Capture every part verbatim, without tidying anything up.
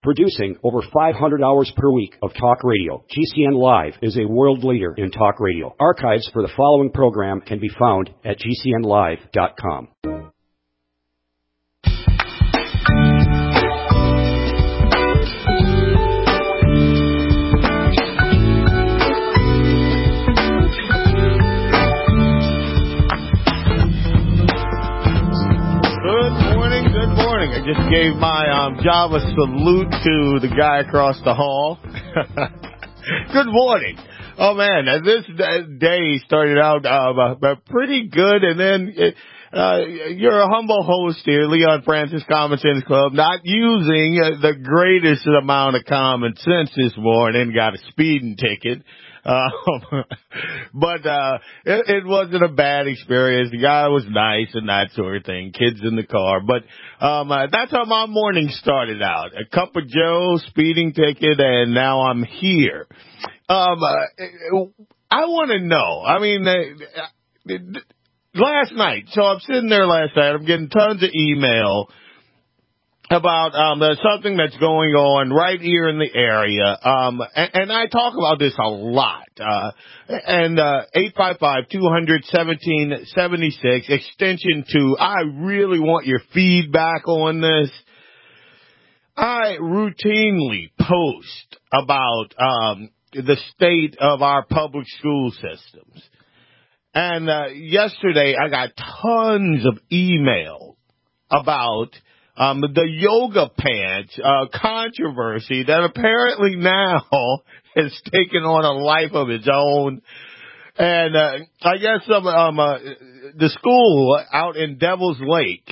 Producing over five hundred hours per week of talk radio, G C N Live is a world leader in talk radio. Archives for the following program can be found at G C N live dot com. I just gave my um, Java salute to the guy across the hall. Good morning. Oh, man, this day started out uh, pretty good, and then uh, you're a humble host here, Leon Francis Common Sense Club, not using the greatest amount of common sense this morning, got a speeding ticket. Um, but, uh, it, it wasn't a bad experience. The guy was nice and that sort of thing. Kids in the car. But, um, uh, that's how my morning started out. A cup of Joe, speeding ticket, and now I'm here. Um, uh, I want to know, I mean, uh, last night, so I'm sitting there last night, I'm getting tons of email about um uh, something that's going on right here in the area, um and, and I talk about this a lot, uh and uh eight five five, two hundred, seventeen seventy-six, extension two. I really want your feedback on this. I routinely post about um the state of our public school systems, and uh yesterday I got tons of email about Um, the yoga pants uh, controversy that apparently now has taken on a life of its own. And uh, I guess some, um, uh, the school out in Devil's Lake,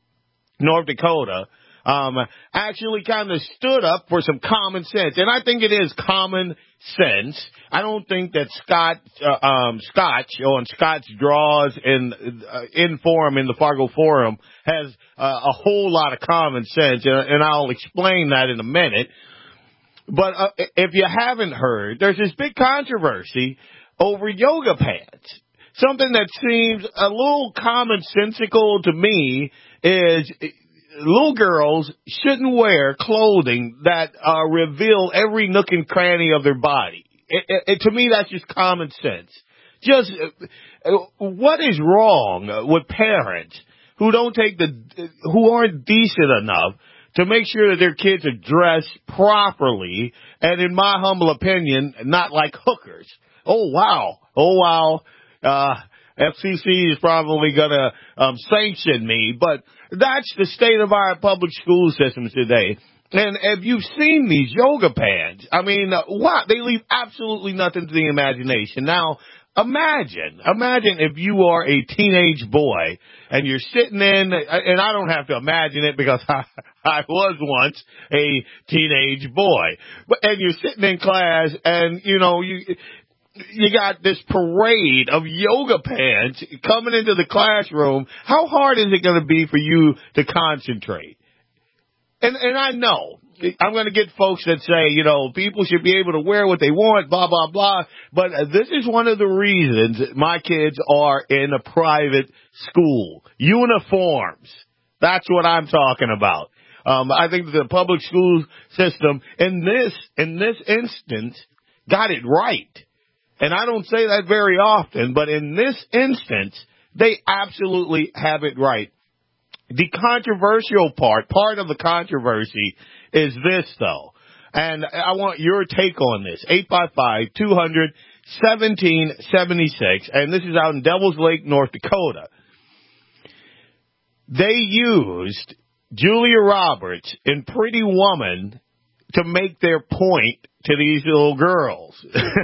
North Dakota, um, actually kind of stood up for some common sense. And I think it is common sense. I don't think that Scott, uh, um, Scotch on Scott's Draws in, uh, in forum, in the Fargo Forum, has uh, a whole lot of common sense. And, and I'll explain that in a minute. But uh, if you haven't heard, there's this big controversy over yoga pants. Something that seems a little commonsensical to me is little girls shouldn't wear clothing that uh, reveal every nook and cranny of their body. It, it, it, to me, that's just common sense. Just uh, what is wrong with parents who don't take the, who aren't decent enough to make sure that their kids are dressed properly, and in my humble opinion, not like hookers? Oh wow, oh wow. Uh, F C C is probably gonna um, sanction me, but that's the state of our public school systems today. And if you've seen these yoga pants, I mean, uh, what? They leave absolutely nothing to the imagination. Now, imagine, imagine if you are a teenage boy and you're sitting in, and I don't have to imagine it because I, I was once a teenage boy, but and you're sitting in class and, you know, you, you got this parade of yoga pants coming into the classroom. How hard is it going to be for you to concentrate? And, and I know I'm going to get folks that say, you know, people should be able to wear what they want, blah, blah, blah. But this is one of the reasons my kids are in a private school. Uniforms. That's what I'm talking about. Um, I think the public school system in this, in this instance got it right. And I don't say that very often, but in this instance, they absolutely have it right. The controversial part, part of the controversy is this, though. And I want your take on this. eight five five, two hundred, seventeen seventy-six. And this is out in Devil's Lake, North Dakota. They used Julia Roberts in Pretty Woman to make their point to these little girls.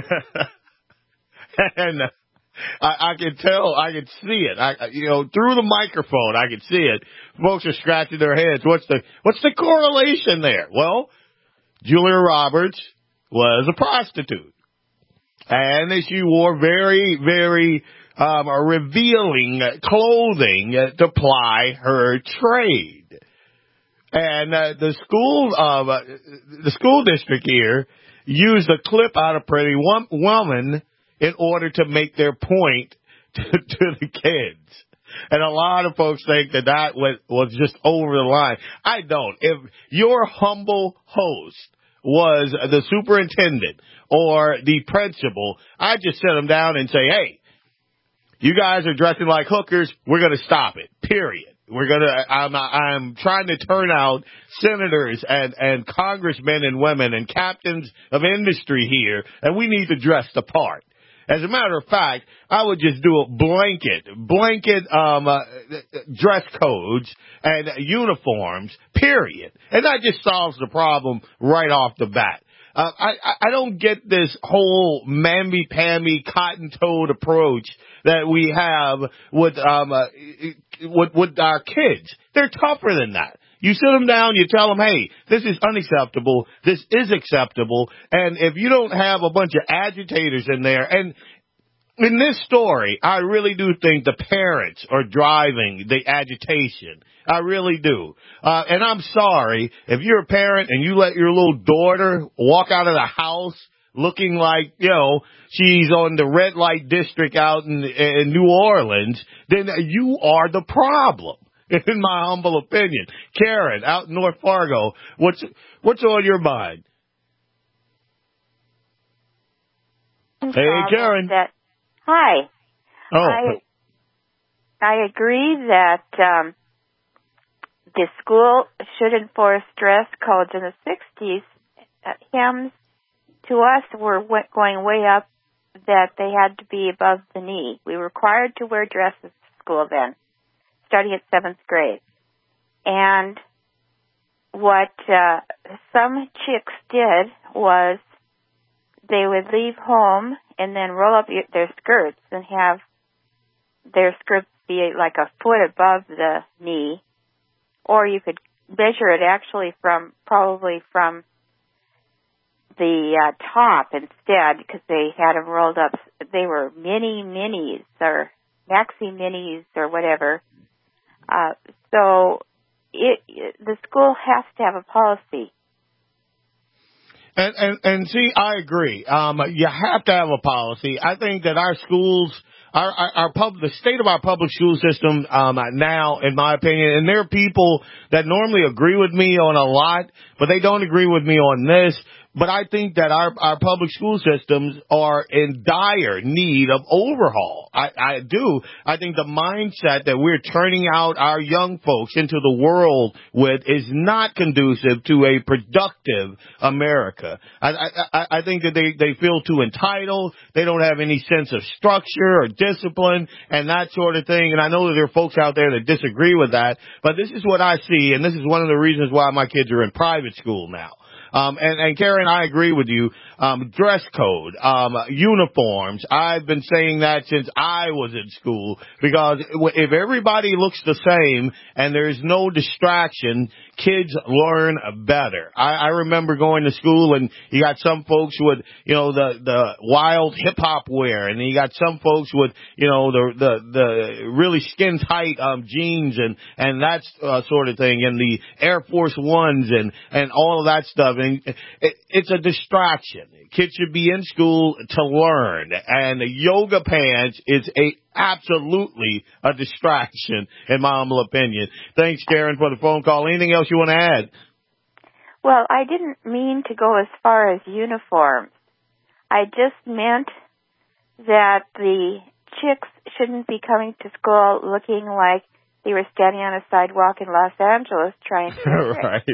And I, I can tell, I can see it. I, you know, through the microphone, I can see it. Folks are scratching their heads. What's the, what's the correlation there? Well, Julia Roberts was a prostitute, and she wore very, very um, revealing clothing to ply her trade. And uh, the school, uh, the school district here used a clip out of Pretty Woman in order to make their point to, to the kids. And a lot of folks think that that was, was just over the line. I don't. If your humble host was the superintendent or the principal, I just sit them down and say, hey, you guys are dressing like hookers. We're going to stop it, period. We're going to, I'm, I'm trying to turn out senators and, and congressmen and women and captains of industry here, and we need to dress the part. As a matter of fact, I would just do a blanket, blanket, um, uh, dress codes and uniforms, period. And that just solves the problem right off the bat. Uh, I, I don't get this whole mamby-pamby, cotton-toed approach that we have with, um, uh, with, with our kids. They're tougher than that. You sit them down, you tell them, hey, this is unacceptable, this is acceptable, and if you don't have a bunch of agitators in there, and in this story, I really do think the parents are driving the agitation. I really do. Uh, and I'm sorry, if you're a parent and you let your little daughter walk out of the house looking like, you know, she's on the red light district out in, in New Orleans, then you are the problem, in my humble opinion. Karen, out in North Fargo, what's what's on your mind? Hey, Karen. That, hi. Oh. I, I agree that um, the school should enforce dress codes. In the sixties, uh, hymns to us were w- going way up that they had to be above the knee. We were required to wear dresses at school then, starting at seventh grade. And what uh, some chicks did was they would leave home and then roll up their skirts and have their skirts be like a foot above the knee. Or you could measure it actually from, probably from the uh, top instead, because they had them rolled up. They were mini minis or maxi minis or whatever. Uh, so it, it, the school has to have a policy. And, and, and see, I agree. Um, you have to have a policy. I think that our schools, our, our, our pub, the state of our public school system, um, now, in my opinion, and there are people that normally agree with me on a lot, but they don't agree with me on this. But I think that our, our public school systems are in dire need of overhaul. I, I do. I think the mindset that we're turning out our young folks into the world with is not conducive to a productive America. I, I, I think that they, they feel too entitled. They don't have any sense of structure or discipline and that sort of thing. And I know that there are folks out there that disagree with that, but this is what I see, and this is one of the reasons why my kids are in private school now. Um, and, and Karen, I agree with you. Um, dress code, um, uniforms. I've been saying that since I was in school, because if everybody looks the same and there's no distraction, kids learn better. I, I remember going to school and you got some folks with, you know, the, the wild hip hop wear, and you got some folks with, you know, the, the, the really skin tight, um, jeans and, and that uh, sort of thing, and the Air Force Ones and, and all of that stuff. And it, it's a distraction. Kids should be in school to learn, and the yoga pants is a absolutely a distraction, in my humble opinion. Thanks, Karen, for the phone call. Anything else you want to add? Well, I didn't mean to go as far as uniforms. I just meant that the chicks shouldn't be coming to school looking like they were standing on a sidewalk in Los Angeles trying to right.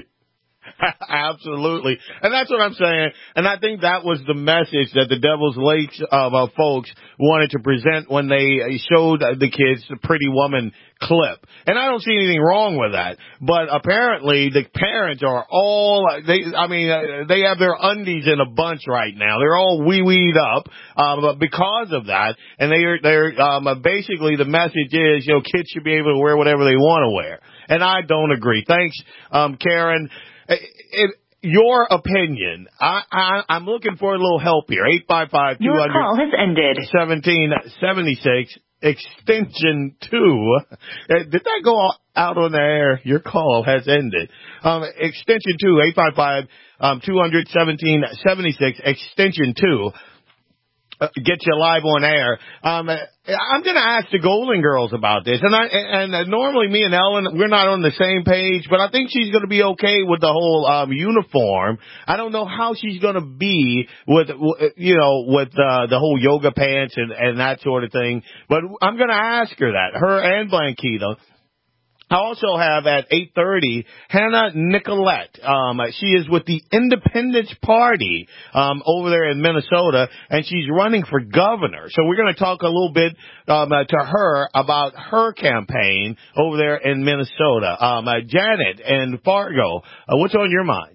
Absolutely. And that's what I'm saying. And I think that was the message that the Devil's Lake uh, uh, folks wanted to present when they showed the kids the Pretty Woman clip. And I don't see anything wrong with that. But apparently the parents are all, they, I mean, uh, they have their undies in a bunch right now. They're all wee-weed up um, because of that. And they're, they're um, basically the message is, you know, kids should be able to wear whatever they want to wear. And I don't agree. Thanks, um, Karen. It, your opinion, I, I, I'm looking for a little help here. eight five five, two hundred, Your call has ended. seventeen seventy-six, extension two. Did that go out on the air? Your call has ended. Um, extension two, eight five five, um, two hundred, seventeen seventy-six, extension two. Uh, get you live on air. Um, I'm going to ask the Golden Girls about this, and I and uh, normally me and Ellen, we're not on the same page, but I think she's going to be okay with the whole um, uniform. I don't know how she's going to be with, you know, with uh, the whole yoga pants and, and that sort of thing. But I'm going to ask her that, her and Blanquita. I also have at eight thirty Hannah Nicolette. Um, she is with the Independence Party um, over there in Minnesota, and she's running for governor. So we're going to talk a little bit um, uh, to her about her campaign over there in Minnesota. Um, uh, Janet and Fargo, uh, what's on your mind?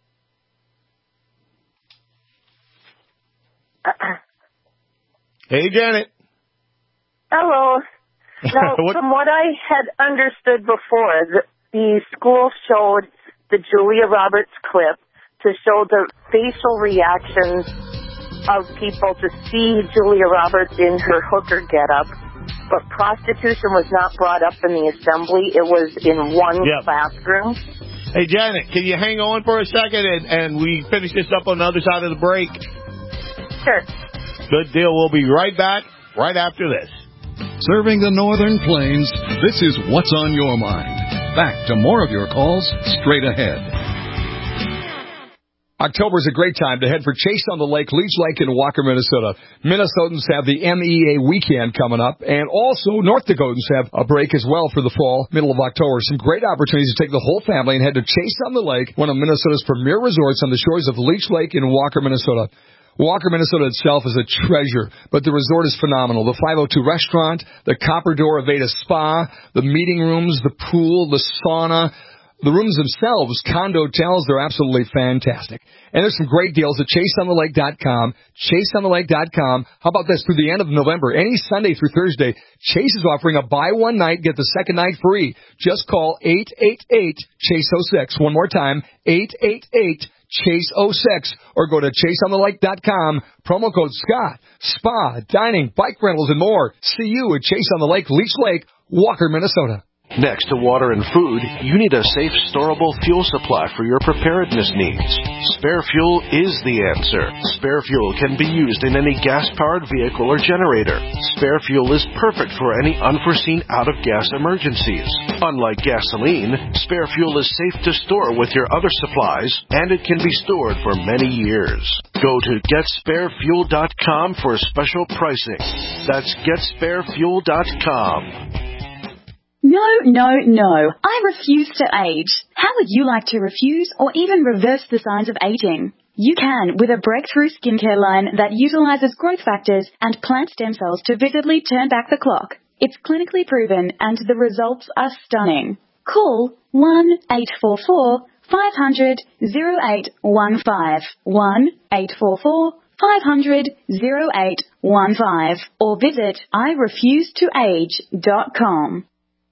Hey, Janet. Hello. Now, from what I had understood before, the, the school showed the Julia Roberts clip to show the facial reactions of people to see Julia Roberts in her hooker getup, but prostitution was not brought up in the assembly. It was in one yep. classroom. Hey, Janet, can you hang on for a second and, and we finish this up on the other side of the break? Sure. Good deal. We'll be right back right after this. Serving the Northern Plains, this is What's on Your Mind. Back to more of your calls straight ahead. October is a great time to head for Chase on the Lake, Leech Lake in Walker, Minnesota. Minnesotans have the M E A weekend coming up, and also North Dakotans have a break as well for the fall, middle of October. Some great opportunities to take the whole family and head to Chase on the Lake, one of Minnesota's premier resorts on the shores of Leech Lake in Walker, Minnesota. Walker, Minnesota itself is a treasure, but the resort is phenomenal. The five oh two restaurant, the Copper Door Aveda Spa, the meeting rooms, the pool, the sauna, the rooms themselves, condo hotels, they're absolutely fantastic. And there's some great deals at chase on the lake dot com, chase on the lake dot com. How about this? Through the end of November, any Sunday through Thursday, Chase is offering a buy one night, get the second night free. Just call eight eight eight, chase oh six. One more time, eight eight eight, chase oh six, or go to chase on the lake dot com, promo code Scott, spa, dining, bike rentals, and more. See you at Chase on the Lake, Leech Lake, Walker, Minnesota. Next to water and food, you need a safe, storable fuel supply for your preparedness needs. Spare Fuel is the answer. Spare Fuel can be used in any gas-powered vehicle or generator. Spare Fuel is perfect for any unforeseen out-of-gas emergencies. Unlike gasoline, Spare Fuel is safe to store with your other supplies, and it can be stored for many years. Go to get spare fuel dot com for special pricing. That's get spare fuel dot com. No, no, no. I refuse to age. How would you like to refuse or even reverse the signs of aging? You can with a breakthrough skincare line that utilizes growth factors and plant stem cells to visibly turn back the clock. It's clinically proven and the results are stunning. Call one eight four four, five hundred, oh eight one five, one eight four four, five hundred, oh eight one five, or visit I refuse to age dot com.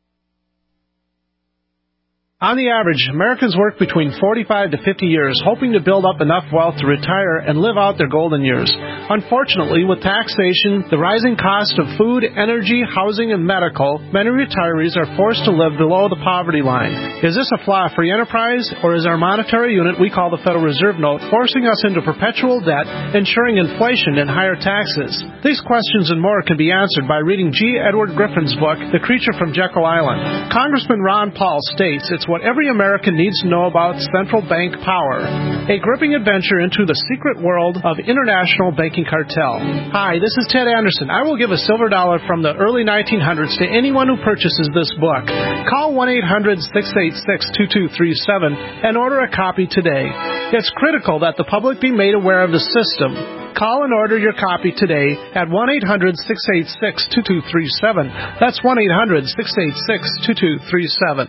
On the average, Americans work between forty-five to fifty years, hoping to build up enough wealth to retire and live out their golden years. Unfortunately, with taxation, the rising cost of food, energy, housing, and medical, many retirees are forced to live below the poverty line. Is this a flaw-free enterprise, or is our monetary unit we call the Federal Reserve Note forcing us into perpetual debt, ensuring inflation and higher taxes? These questions and more can be answered by reading G. Edward Griffin's book, The Creature from Jekyll Island. Congressman Ron Paul states it's what every American needs to know about central bank power. A gripping adventure into the secret world of international banking cartel. Hi, this is Ted Anderson. I will give a silver dollar from the early nineteen hundreds to anyone who purchases this book. Call one eight hundred, six eight six, two two three seven and order a copy today. It's critical that the public be made aware of the system. Call and order your copy today at one eight hundred, six eight six, two two three seven. That's one eight hundred, six eight six, two two three seven.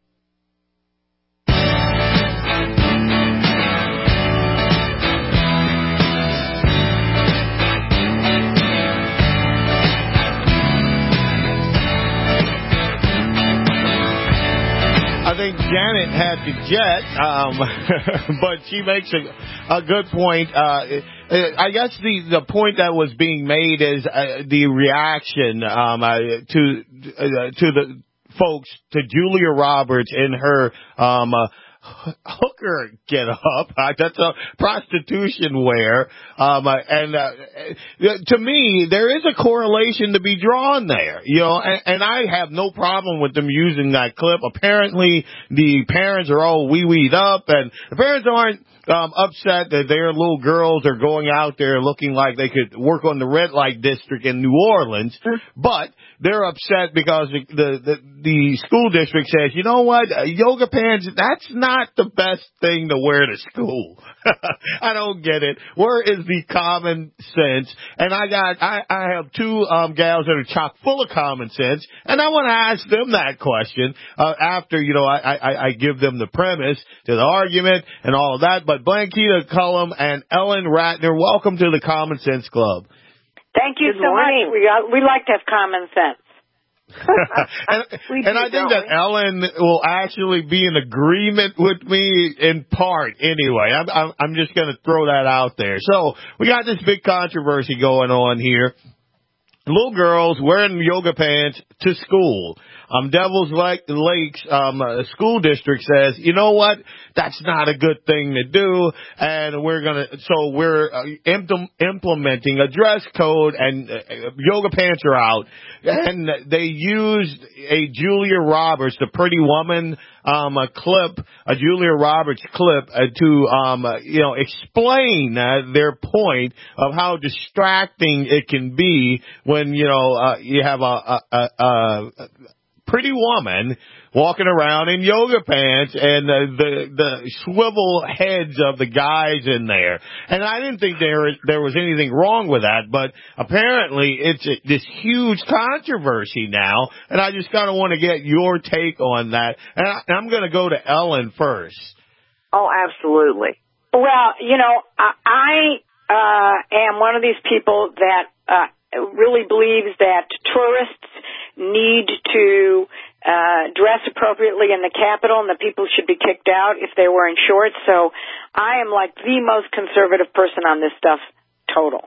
I think Janet had to jet, um, but she makes a, a good point. Uh, I guess the, the point that was being made is uh, the reaction um, uh, to uh, to the folks, to Julia Roberts in her um, uh, hooker get up. Uh, that's a prostitution wear. Um, uh, and uh, to me, there is a correlation to be drawn there. You know, and, and I have no problem with them using that clip. Apparently, the parents are all wee-weed up, and the parents aren't um, upset that their little girls are going out there looking like they could work on the red light district in New Orleans, but they're upset because the, the, the, the school district says, you know what, uh, yoga pants, that's not the best thing to wear to school. I don't get it. Where is the common sense? And I got, I, I have two um, gals that are chock full of common sense, and I want to ask them that question uh, after, you know, I, I, I give them the premise to the argument and all of that. But Blanquita Cullum and Ellen Ratner, welcome to the Common Sense Club. Thank you Good so morning. much. We uh, we like to have common sense. and We and do, I think don't that we? Ellen will actually be in agreement with me in part anyway. I'm, I'm, I'm just going to throw that out there. So we got this big controversy going on here. Little girls wearing yoga pants to school. Um, Devil's Lake, Lakes um, uh, school district says, you know what? That's not a good thing to do, and we're gonna. So we're uh, impl- implementing a dress code, and uh, yoga pants are out. And they used a Julia Roberts, the Pretty Woman, um, a clip, a Julia Roberts clip, uh, to um, uh, you know, explain uh, their point of how distracting it can be when you know uh, you have a. a, a, a pretty woman walking around in yoga pants and uh, the the swivel heads of the guys in there. And I didn't think there there was anything wrong with that, but apparently it's a, this huge controversy now, and I just kind of want to get your take on that. And, I, and I'm going to go to Ellen first. Oh, absolutely. Well, you know, I, I uh, am one of these people that uh, really believes that tourists need to uh dress appropriately in the Capitol, and the people should be kicked out if they're wearing shorts. So I am like the most conservative person on this stuff, total.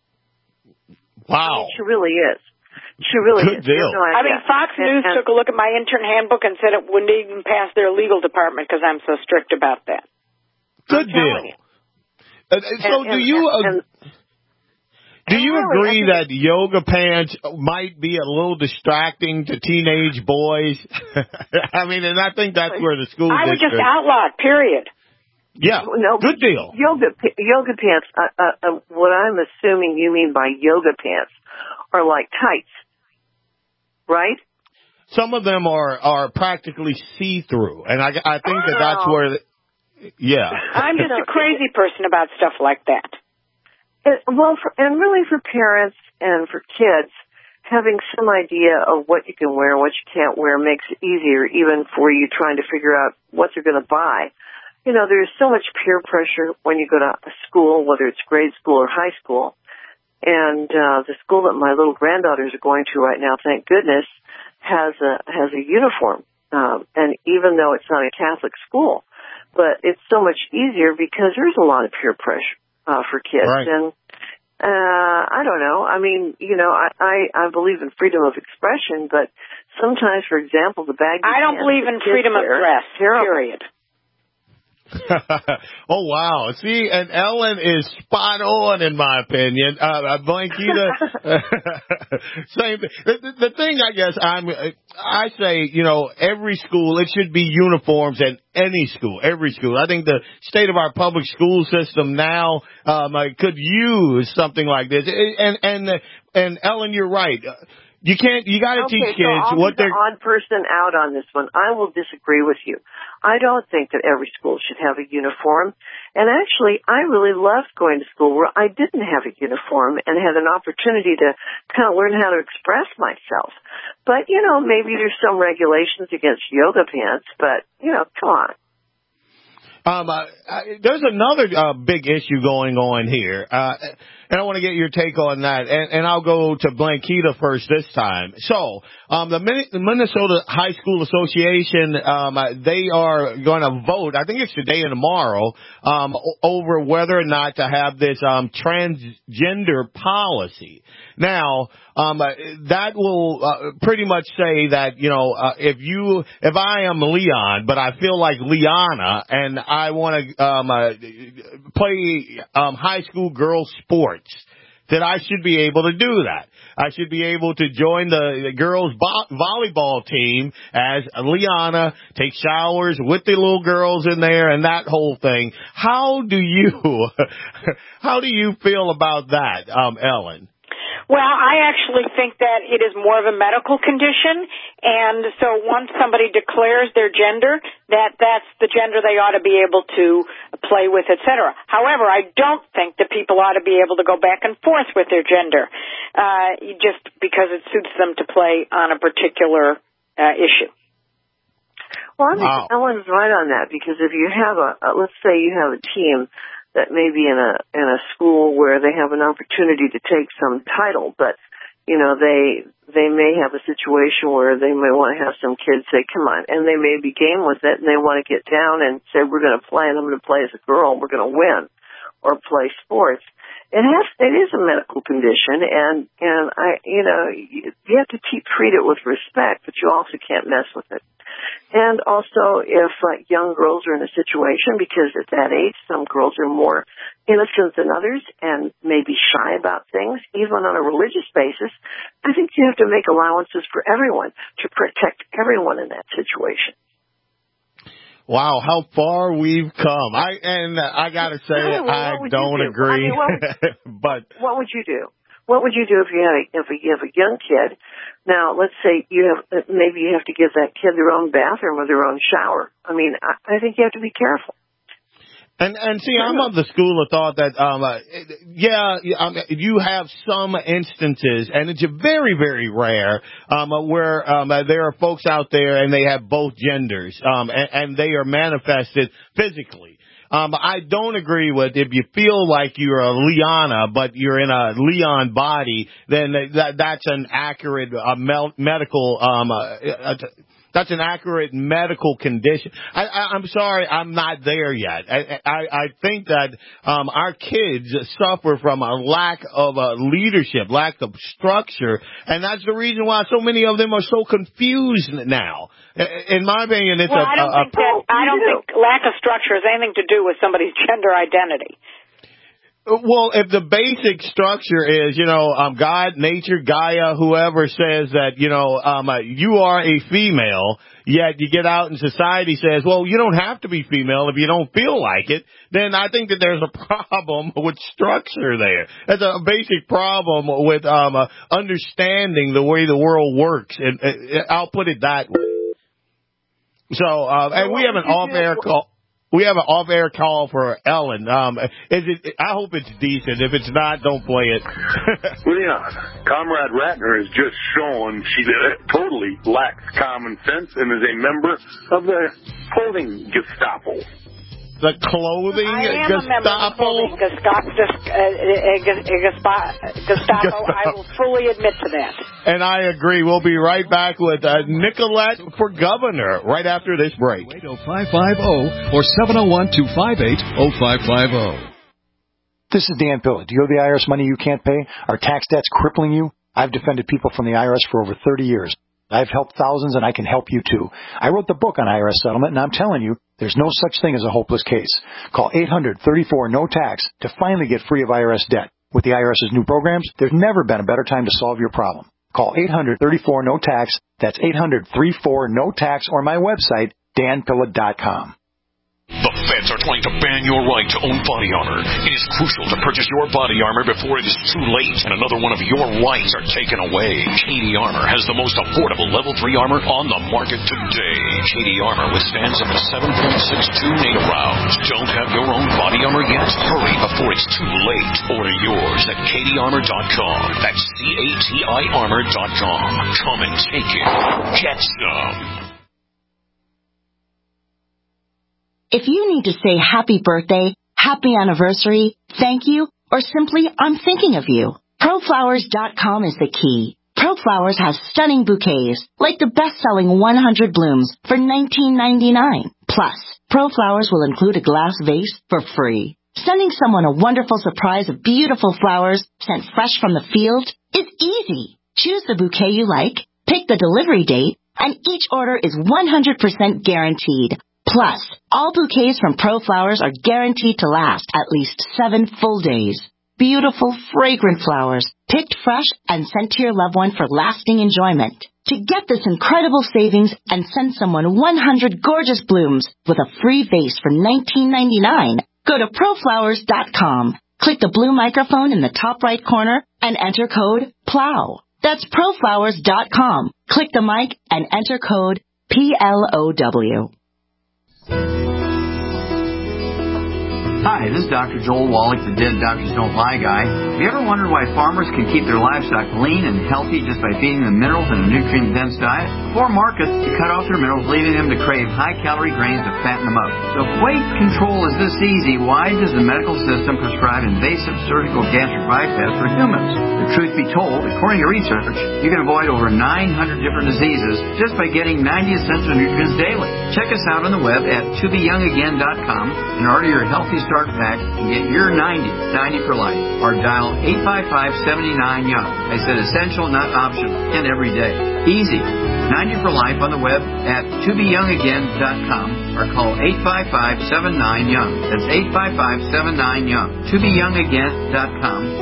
Wow. I mean, she really is. She really Good is. deal. No I mean, Fox and, News and, took a look at my intern handbook and said it wouldn't even pass their legal department because I'm so strict about that. Good deal. Uh, so and, do you... And, uh, Do you really, agree that yoga pants might be a little distracting to teenage boys? I mean, and I think that's where the school I would district... just outlaw it, period. Yeah, no, good deal. Yoga yoga pants, uh, uh, uh, what I'm assuming you mean by yoga pants are like tights, right? Some of them are, are practically see-through, and I, I think that that's where... The, yeah. I'm just a crazy person about stuff like that. It, well, for, and really for parents and for kids, having some idea of what you can wear and what you can't wear makes it easier, even for you trying to figure out what you're going to buy. You know, there's so much peer pressure when you go to a school, whether it's grade school or high school. And uh, the school that my little granddaughters are going to right now, thank goodness, has a has a uniform. Um, and even though it's not a Catholic school, but it's so much easier because there's a lot of peer pressure. Uh, for kids. Right. And, uh, I don't know. I mean, you know, I, I, I believe in freedom of expression, but sometimes, for example, the bag. I don't believe in freedom of dress, period. Oh, wow. See, and Ellen is spot on, in my opinion. Uh, uh Blanquita, same thing. The, the thing, I guess, I'm, I say, you know, every school, it should be uniforms in any school, every school. I think the state of our public school system now um, could use something like this. And, and, and Ellen, you're right. You can't, you gotta okay, teach kids so I'll what be they're... the odd person out on this one. I will disagree with you. I don't think that every school should have a uniform. And actually, I really loved going to school where I didn't have a uniform and had an opportunity to kind of learn how to express myself. But, you know, maybe there's some regulations against yoga pants, but, you know, come on. Um, uh, there's another uh, big issue going on here. Uh, and I want to get your take on that. And, and I'll go to Blanquita first this time. So, um, the Minnesota High School Association, um, they are going to vote, I think it's today and tomorrow, um, over whether or not to have this um, transgender policy. Now, um, that will uh, pretty much say that, you know, uh, if you, if I am Leon, but I feel like Liana, and I want to um, uh, play um, high school girls sports, that I should be able to do that. I should be able to join the, the girls' vo- volleyball team as Liana, take showers with the little girls in there, and that whole thing. How do you, how do you feel about that, um, Ellen? Well, I actually think that it is more of a medical condition, and so once somebody declares their gender, that that's the gender they ought to be able to play with, et cetera. However, I don't think that people ought to be able to go back and forth with their gender, uh, just because it suits them to play on a particular uh, issue. Well, I think wow. Ellen's right on that, because if you have a, a, let's say you have a team that may be in a in a school where they have an opportunity to take some title, but you know they they may have a situation where they may want to have some kids say, "Come on," and they may be game with it, and they want to get down and say, "We're going to play, and I'm going to play as a girl, and we're going to win," or play sports. It has it is a medical condition, and and I you know you, you have to keep, treat it with respect, but you also can't mess with it. And also, if uh, young girls are in a situation, because at that age, some girls are more innocent than others and maybe shy about things, even on a religious basis, I think you have to make allowances for everyone to protect everyone in that situation. Wow, how far we've come. I and I got to say, well, I don't do? agree. I mean, what would, but what would you do? What would you do if you had a, if you have a young kid? Now, let's say you have, maybe you have to give that kid their own bathroom or their own shower. I mean, I, I think you have to be careful. And and see, I'm of the school of thought that, um, uh, yeah, um, you have some instances, and it's very, very rare, um, where um, uh, there are folks out there and they have both genders, um, and, and they are manifested physically. Um, I don't agree with if you feel like you're a Liana, but you're in a Leon body, then that, that's an accurate uh, mel- medical, um, uh, uh, that's an accurate medical condition. I, I, I'm sorry, I'm not there yet. I, I, I think that um, our kids suffer from a lack of uh, leadership, lack of structure, and that's the reason why so many of them are so confused now. In my opinion, it's well, a, I don't a, think that I don't think lack of structure has anything to do with somebody's gender identity. Well, if the basic structure is, you know, um, God, nature, Gaia, whoever says that, you know, um, uh, you are a female, yet you get out and society says, well, you don't have to be female if you don't feel like it, then I think that there's a problem with structure there. That's a basic problem with um, uh, understanding the way the world works, and uh, I'll put it that way. So, uh, and we have an off-air call. We have an off-air call for Ellen. Um, is it? I hope it's decent. If it's not, don't play it. Leon, Comrade Ratner has just shown she totally lacks common sense and is a member of the clothing Gestapo. The clothing I am Gestapo? a member of the clothing Gestapo. Gestapo. I will fully admit to that. And I agree. We'll be right back with uh, Nicolette for governor right after this break. oh five five oh or seven oh one, two five eight, oh five five oh. This is Dan Pilla. Do you owe the I R S money you can't pay? Are tax debts crippling you? I've defended people from the I R S for over thirty years. I've helped thousands, and I can help you, too. I wrote the book on I R S settlement, and I'm telling you, there's no such thing as a hopeless case. Call eight hundred, thirty-four, no tax to finally get free of I R S debt. With the IRS's new programs, there's never been a better time to solve your problem. Call eight hundred, thirty-four, no tax. That's eight hundred, thirty-four, no tax, or my website, dan pilla dot com. The feds are trying to ban your right to own body armor. It is crucial to purchase your body armor before it is too late and another one of your rights are taken away. Cady Armor has the most affordable level three armor on the market today. Cady Armor withstands up to seven point six two NATO rounds. Don't have your own body armor yet? Hurry before it's too late. Order yours at Cady Armor dot com. That's C A T I Armor dot com. Come and take it. Get some. If you need to say happy birthday, happy anniversary, thank you, or simply, I'm thinking of you. Pro Flowers dot com is the key. ProFlowers has stunning bouquets, like the best-selling one hundred blooms for nineteen ninety-nine. Plus, ProFlowers will include a glass vase for free. Sending someone a wonderful surprise of beautiful flowers sent fresh from the field is easy. Choose the bouquet you like, pick the delivery date, and each order is one hundred percent guaranteed. Plus, all bouquets from ProFlowers are guaranteed to last at least seven full days. Beautiful, fragrant flowers, picked fresh and sent to your loved one for lasting enjoyment. To get this incredible savings and send someone one hundred gorgeous blooms with a free vase for nineteen ninety-nine, go to Pro Flowers dot com. Click the blue microphone in the top right corner and enter code PLOW. That's Pro Flowers dot com. Click the mic and enter code P L O W. Hi, this is Doctor Joel Wallach, the Dead Doctors Don't Lie guy. Have you ever wondered why farmers can keep their livestock lean and healthy just by feeding them minerals in a nutrient-dense diet? Before market, you cut off their minerals, leaving them to crave high-calorie grains to fatten them up. So if weight control is this easy, why does the medical system prescribe invasive surgical gastric bypass for humans? The truth be told, according to research, you can avoid over nine hundred different diseases just by getting ninety essential nutrients daily. Check us out on the web at to be young again dot com and order your Healthy Start Pack and get your ninety, ninety for life. Or dial eight five five, seven nine, young. I said essential, not optional, and every day. Easy. ninety for life on the web at to be young again dot com or call eight five five, seven nine, young. That's eight five five, seven nine, young. to be young again dot com.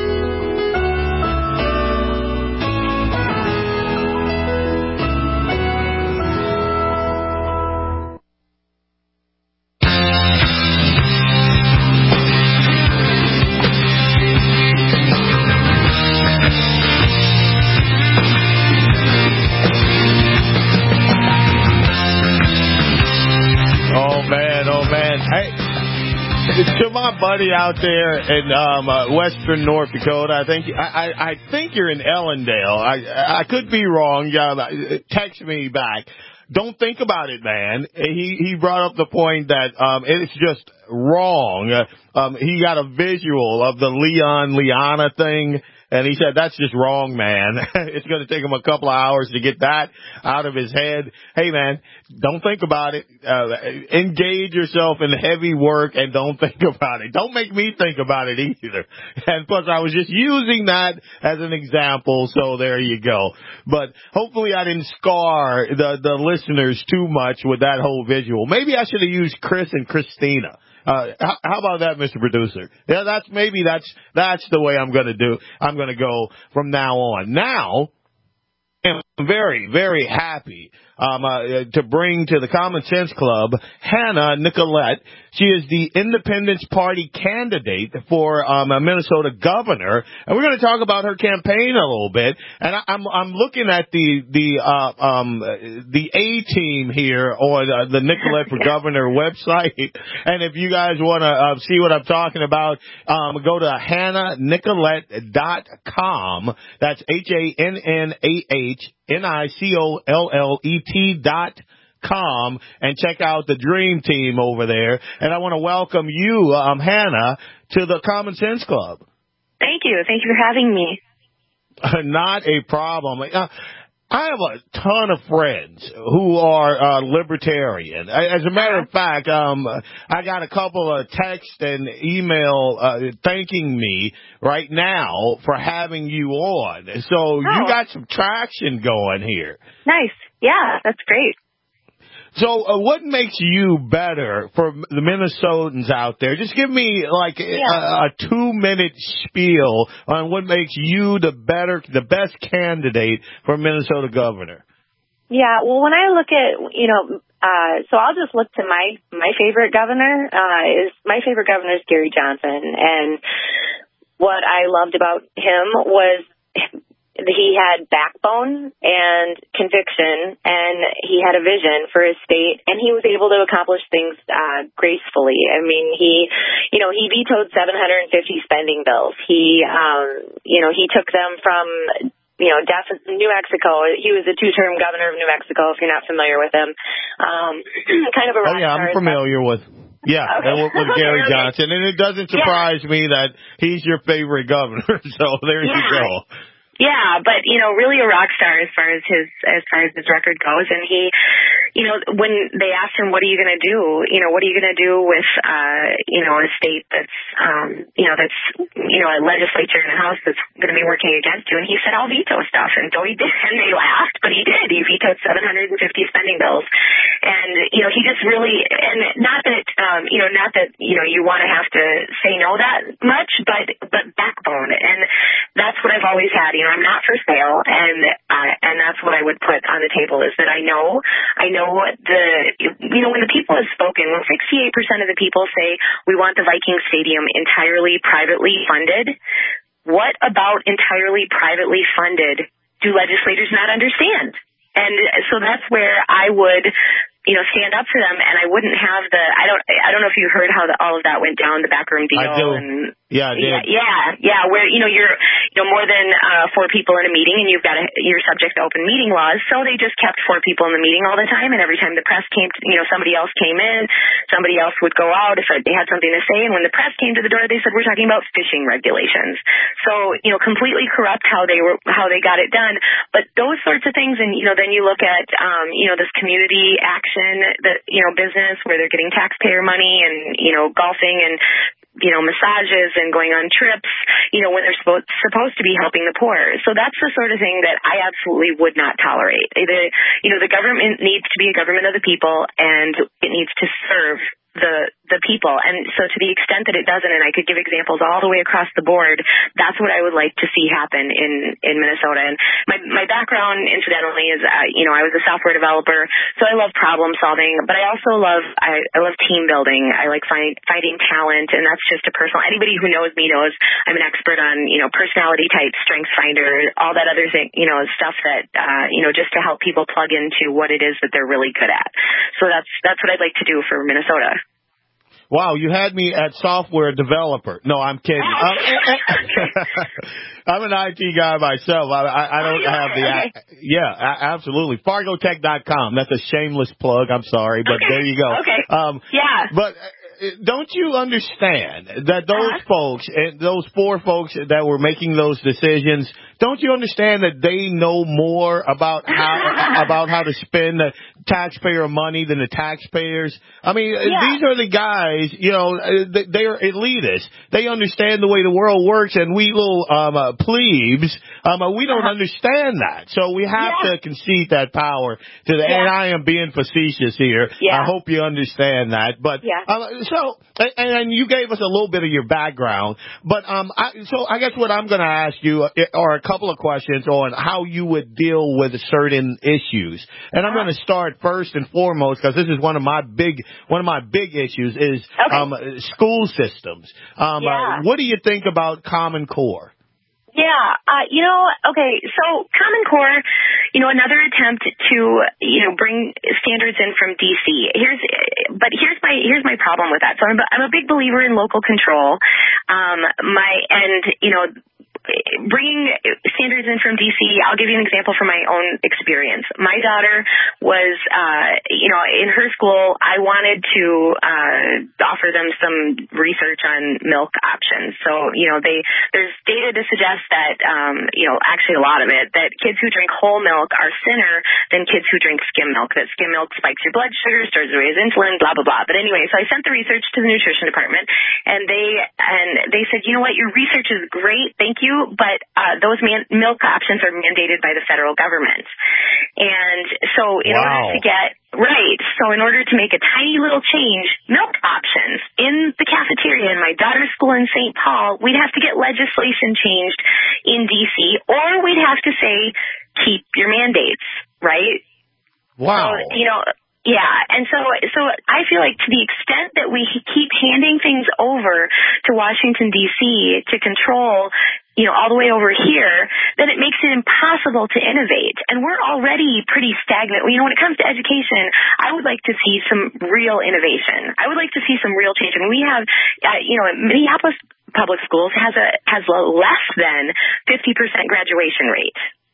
To my buddy out there in um, uh, western North Dakota, I think I, I, I think you're in Ellendale. I I could be wrong. Uh, text me back. Don't think about it, man. He he brought up the point that um, it's just wrong. Uh, um, he got a visual of the Leon Liana thing. And he said, that's just wrong, man. It's going to take him a couple of hours to get that out of his head. Hey, man, don't think about it. Uh, engage yourself in heavy work and don't think about it. Don't make me think about it either. And plus, I was just using that as an example, so there you go. But hopefully I didn't scar the, the listeners too much with that whole visual. Maybe I should have used Chris and Christina. Uh, how, how about that, Mister Producer? Yeah, that's, maybe that's, that's the way I'm gonna do, I'm gonna go from now on. Now, I'm very, very happy, um, uh, to bring to the Common Sense Club, Hannah Nicolette. She is the Independence Party candidate for, um, a Minnesota governor. And we're going to talk about her campaign a little bit. And I, I'm, I'm looking at the, the, uh, um, the A team here on uh, the Nicolette for Governor website. And if you guys want to uh, see what I'm talking about, um, go to hannah nicolette dot com. That's H A N N A H N I C O L L E T dot com and check out the dream team over there. And I want to welcome you, um, Hannah, to the Common Sense Club. Thank you. Thank you for having me. Not a problem. Uh, I have a ton of friends who are uh, libertarian. As a matter of fact, um, I got a couple of texts and email uh, thanking me right now for having you on. So oh. you got some traction going here. Nice. Yeah, that's great. So uh, what makes you better for the Minnesotans out there? Just give me like yeah. a, a two-minute spiel on what makes you the better, the best candidate for Minnesota governor. Yeah, well, when I look at, you know, uh, so I'll just look to my, my favorite governor, uh, is, my favorite governor is Gary Johnson. And what I loved about him was he had backbone and conviction, and he had a vision for his state, and he was able to accomplish things uh, gracefully. I mean, he, you know, he vetoed seven hundred fifty spending bills. He, um, you know, he took them from, you know, New Mexico. He was a two-term governor of New Mexico, if you're not familiar with him. Um, kind of a rock Oh, yeah, I'm familiar with. Yeah, Okay. and with, with Gary Okay. Johnson. And it doesn't surprise yeah. me that he's your favorite governor. So there yeah. you go. Yeah, but, you know, really a rock star as far as his, as far as his record goes. And he, you know, when they asked him, what are you going to do? You know, what are you going to do with, uh, you know, a state that's, um, you know, that's, you know, a legislature and a house that's going to be working against you? And he said, I'll veto stuff. And so he did. And they laughed, but he did. He vetoed seven hundred fifty spending bills. And, you know, he just really, and not that, um, you know, not that, you know, you want to have to say no that much, but, but backbone. And that's what I've always had. You know, I'm not for sale, and uh, and that's what I would put on the table is that I know, I know what the, you know, when the people have spoken, when sixty-eight percent of the people say we want the Viking Stadium entirely privately funded, what about entirely privately funded do legislators not understand? And so that's where I would, you know, stand up for them, and I wouldn't have the, I don't, I don't know if you heard how the, all of that went down, the backroom deal. I do. And, yeah, I did. yeah, yeah, yeah, where, you know, you're, you know, more than uh, four people in a meeting, and you've got a, you're subject to open meeting laws, so they just kept four people in the meeting all the time, and every time the press came, to, you know, somebody else came in, somebody else would go out if they had something to say, and when the press came to the door, they said, we're talking about fishing regulations. So, you know, completely corrupt how they were, how they got it done, but those sorts of things, and, you know, then you look at, um, you know, this community action, that, you know, business where they're getting taxpayer money and, you know, golfing and, you know, massages and going on trips, you know, when they're supposed, supposed to be helping the poor. So that's the sort of thing that I absolutely would not tolerate. The, you know, the government needs to be a government of the people, and it needs to serve the the people. And so to the extent that it doesn't, and I could give examples all the way across the board, that's what I would like to see happen in, in Minnesota. And my, my background, incidentally, is, uh, you know, I was a software developer, so I love problem solving, but I also love, I, I love team building. I like find, finding talent, and that's just a personal, anybody who knows me knows I'm an expert on, you know, personality type, strengths finder, all that other thing, you know, stuff that, uh, you know, just to help people plug into what it is that they're really good at. So that's, that's what I'd like to do for Minnesota. Wow, you had me at software developer. No, I'm kidding. I'm, I'm an I T guy myself. I, I, I don't have the... Okay. Yeah, absolutely. Fargo Tech dot com. That's a shameless plug. I'm sorry, but okay. there you go. Okay. Um, yeah. But don't you understand that those uh-huh. folks, those four folks that were making those decisions, don't you understand that they know more about how about how to spend the taxpayer money than the taxpayers? I mean, yeah. these are the guys, you know, they are elitists. They understand the way the world works, and we little um, uh, plebes, um, uh, we don't uh-huh. understand that. So we have yeah. to concede that power to the. Yeah. And I am being facetious here. Yeah. I hope you understand that. But yeah. um, so, and, and you gave us a little bit of your background. But um, I, so I guess what I'm going to ask you are a couple of questions on how you would deal with certain issues. And I'm going to start first and foremost, because this is one of my big one of my big issues is okay. um, school systems. Um, yeah. uh, what do you think about Common Core? Yeah, uh, you know, okay, so Common Core, you know, another attempt to, you know, bring standards in from D C. Here's, but here's my, here's my problem with that. So I'm a, I'm a big believer in local control. Um, my, and, you know, bringing standards in from D C, I'll give you an example from my own experience. My daughter was, uh, you know, in her school, I wanted to uh, offer them some research on milk options. So, you know, they there's data to suggest that, um, you know, actually a lot of it, that kids who drink whole milk are thinner than kids who drink skim milk, that skim milk spikes your blood sugar, starts to raise insulin, blah, blah, blah. But anyway, so I sent the research to the nutrition department, and they and they said, you know what, your research is great, thank you, but uh, those man- milk options are mandated by the federal government. And so in wow. order to get, right, so in order to make a tiny little change, milk options in the cafeteria in my daughter's school in Saint Paul, we'd have to get legislation changed in D C, or we'd have to say, keep your mandates, right? Wow. So, you know, yeah, and so so I feel like to the extent that we keep handing things over to Washington, D C to control, you know, all the way over here, then it makes it impossible to innovate. And we're already pretty stagnant. You know, when it comes to education, I would like to see some real innovation. I would like to see some real change. And we have, uh, you know, Minneapolis Public Schools has a has a less than fifty percent graduation rate.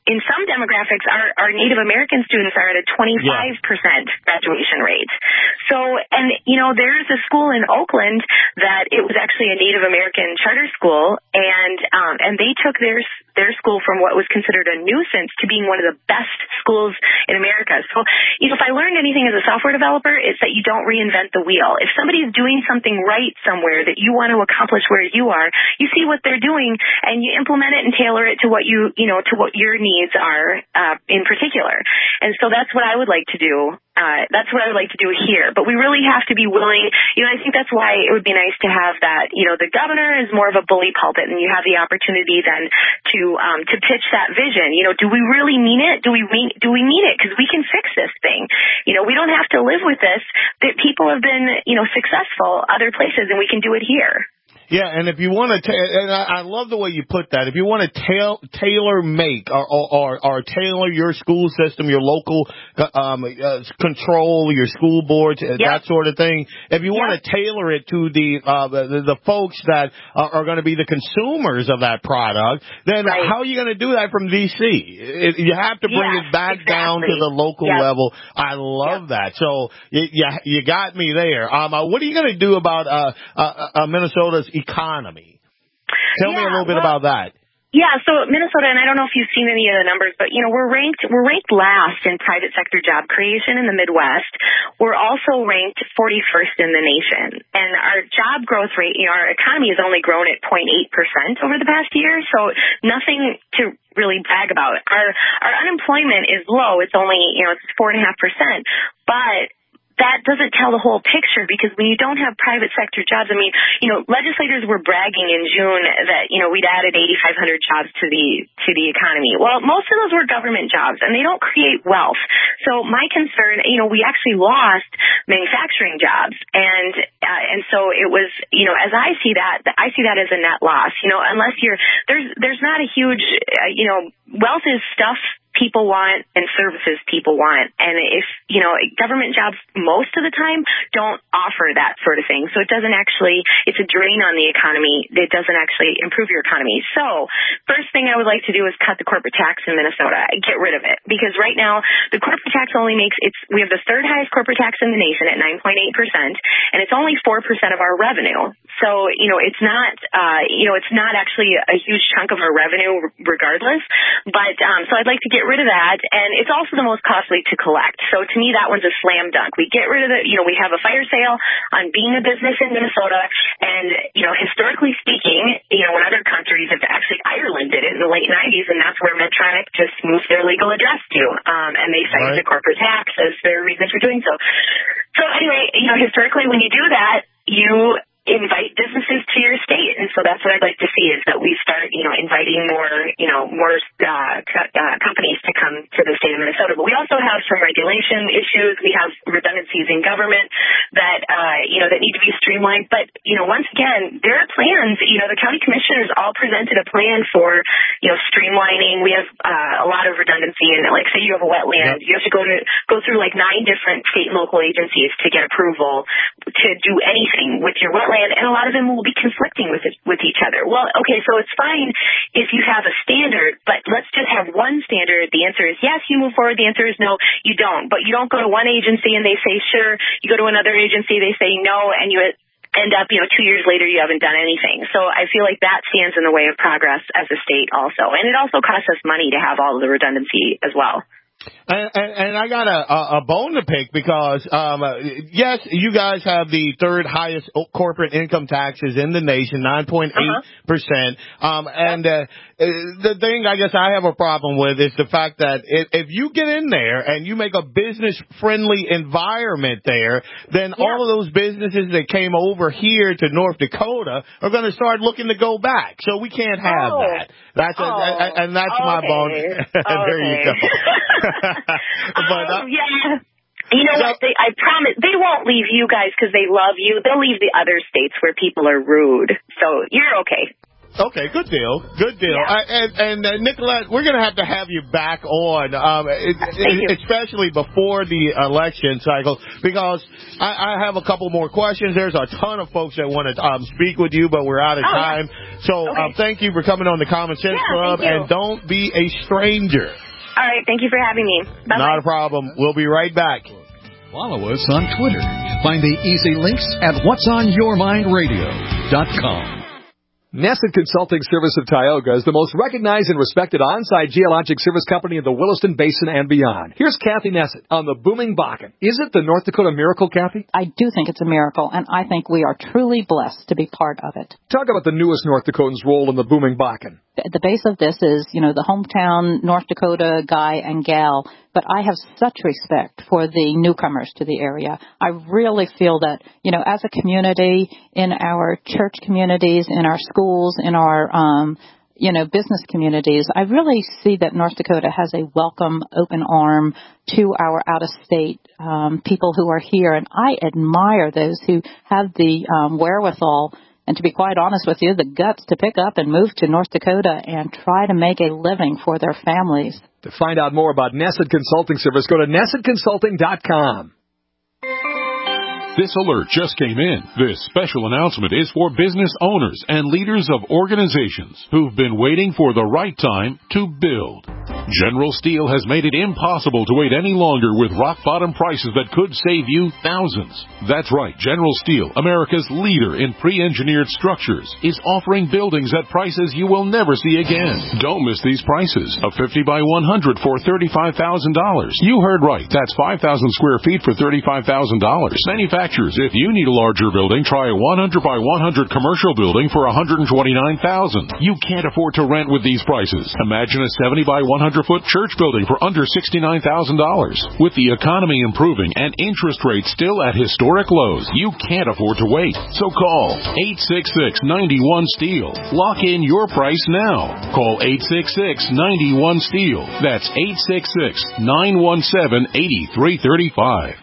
in some demographics, our, our Native American students are at a twenty-five percent yeah. graduation rate. So, and, you know, there's a school in Oakland that it was actually a Native American charter school, and um, and they took their their school from what was considered a nuisance to being one of the best schools in America. So, you know, if I learned anything as a software developer, it's that you don't reinvent the wheel. If somebody's doing something right somewhere that you want to accomplish where you are, you see what they're doing and you implement it and tailor it to what you, you know, to what your needs are uh, in particular. And so that's what I would like to do. Uh, that's what I would like to do here. But we really have to be willing, you know, I think that's why it would be nice to have that, you know, the governor is more of a bully pulpit and you have the opportunity then to, um, to pitch that vision. You know, do we really mean it? Do we mean, do we mean it? Because we can fix this thing. You know, we don't have to live with this. That people have been, you know, successful other places and we can do it here. Yeah, and if you want to, ta- and I, I love the way you put that. If you want to tail, tailor make or, or, or tailor your school system, your local um, uh, control, your school boards, yep. that sort of thing. If you yep. want to tailor it to the uh, the, the folks that are, are going to be the consumers of that product, then right. how are you going to do that from D C? It, you have to bring yeah, it back exactly. down to the local yep. level. I love yep. that. So you, you you got me there. Um, uh, what are you going to do about uh, uh, uh, Minnesota's economy? Tell yeah, me a little bit well, about that. Yeah, so Minnesota, and I don't know if you've seen any of the numbers, but, you know, we're ranked, we're ranked last in private sector job creation in the Midwest. We're also ranked forty-first in the nation. And our job growth rate, you know, our economy has only grown at zero point eight percent over the past year, so nothing to really brag about. Our, our unemployment is low. It's only, you know, it's four point five percent, but that doesn't tell the whole picture because when you don't have private sector jobs, I mean, you know, legislators were bragging in June that, you know, we'd added eighty-five hundred jobs to the, to the economy. Well, most of those were government jobs and they don't create wealth. So my concern, you know, we actually lost manufacturing jobs and, uh, and so it was, you know, as I see that, I see that as a net loss, you know, unless you're, there's, there's not a huge, uh, you know, wealth is stuff people want and services people want. And if, you know, government jobs most of the time don't offer that sort of thing. So it doesn't actually, it's a drain on the economy. It doesn't actually improve your economy. So first thing I would like to do is cut the corporate tax in Minnesota. Get rid of it. Because right now the corporate tax only makes, it's, we have the third highest corporate tax in the nation at nine point eight percent. And it's only four percent of our revenue. So, you know, it's not, uh, you know, it's not actually a huge chunk of our revenue regardless. But, um, so I'd like to get rid of that. And it's also the most costly to collect. So to me, that one's a slam dunk. We get rid of it. You know, we have a fire sale on being a business in Minnesota. And, you know, historically speaking, you know, in other countries, it's actually Ireland did it in the late nineties. And that's where Medtronic just moved their legal address to. Um, and they cited right. the corporate tax as their reason for doing so. So anyway, you know, historically, when you do that, you invite businesses to your state. And so that's what I'd like to see is that we start, you know, inviting more, you know, more uh, co- uh, companies to come to the state of Minnesota. But we also have some regulation issues. We have redundancies in government that, uh, you know, that need to be streamlined. But, you know, once again, there are plans. You know, the county commissioners all presented a plan for, you know, streamlining. We have uh, a lot of redundancy in it. Like, say you have a wetland, yep. you have to go to go through like nine different state and local agencies to get approval to do anything with your wetland. And a lot of them will be conflicting with it, with each other. Well, okay, so it's fine if you have a standard, but let's just have one standard. The answer is yes, you move forward. The answer is no, you don't. But you don't go to one agency and they say sure. You go to another agency, they say no, and you end up, you know, two years later you haven't done anything. So I feel like that stands in the way of progress as a state also. And it also costs us money to have all of the redundancy as well. And, and, and I got a, a bone to pick because, um, yes, you guys have the third highest corporate income taxes in the nation, nine point eight percent. Um, and uh, the thing I guess I have a problem with is the fact that if, if you get in there and you make a business-friendly environment there, then yeah. all of those businesses that came over here to North Dakota are going to start looking to go back. So we can't have oh. that. That's a, oh. and that's okay. my bone. There okay. you go. but, uh, oh, yeah. You know what? They, I promise they won't leave you guys because they love you. They'll leave the other states where people are rude. So you're okay. Okay, good deal. Good deal. Yeah. Uh, and and uh, Nicolette, we're going to have to have you back on, um, it, it, especially before the election cycle, because I, I have a couple more questions. There's a ton of folks that want to um, speak with you, but we're out of oh, time. Yeah. So okay. um, thank you for coming on the Common Sense yeah, Club, and don't be a stranger. All right, thank you for having me. Bye-bye. Not a problem. We'll be right back. Follow us on Twitter. Find the easy links at whats on your mind radio dot com. Nesset Consulting Service of Tioga is the most recognized and respected on-site geologic service company in the Williston Basin and beyond. Here's Kathy Nesset on the booming Bakken. Is it the North Dakota miracle, Kathy? I do think it's a miracle, and I think we are truly blessed to be part of it. Talk about the newest North Dakotans' role in the booming Bakken. At the base of this is, you know, the hometown North Dakota guy and gal, but I have such respect for the newcomers to the area. I really feel that, you know, as a community, in our church communities, in our schools, in our, um, you know, business communities, I really see that North Dakota has a welcome, open arm to our out-of-state um, people who are here, and I admire those who have the um, wherewithal and, to be quite honest with you, the guts to pick up and move to North Dakota and try to make a living for their families. To find out more about Nesset Consulting Service, go to nesset consulting dot com. This alert just came in. This special announcement is for business owners and leaders of organizations who've been waiting for the right time to build. General Steel has made it impossible to wait any longer with rock-bottom prices that could save you thousands. That's right, General Steel, America's leader in pre-engineered structures, is offering buildings at prices you will never see again. Don't miss these prices. A fifty by one hundred for thirty-five thousand dollars. You heard right. That's five thousand square feet for thirty-five thousand dollars. Manufacturers, if you need a larger building, try a one hundred by one hundred commercial building for one hundred twenty-nine thousand dollars. You can't afford to rent with these prices. Imagine a seventy by one hundred foot church building for under sixty-nine thousand dollars. With the economy improving and interest rates still at historic lows, you can't afford to wait. So call eight six six, nine one, STEEL. Lock in your price now. Call eight six six, nine one, STEEL. That's eight six six, nine one seven, eight three three five.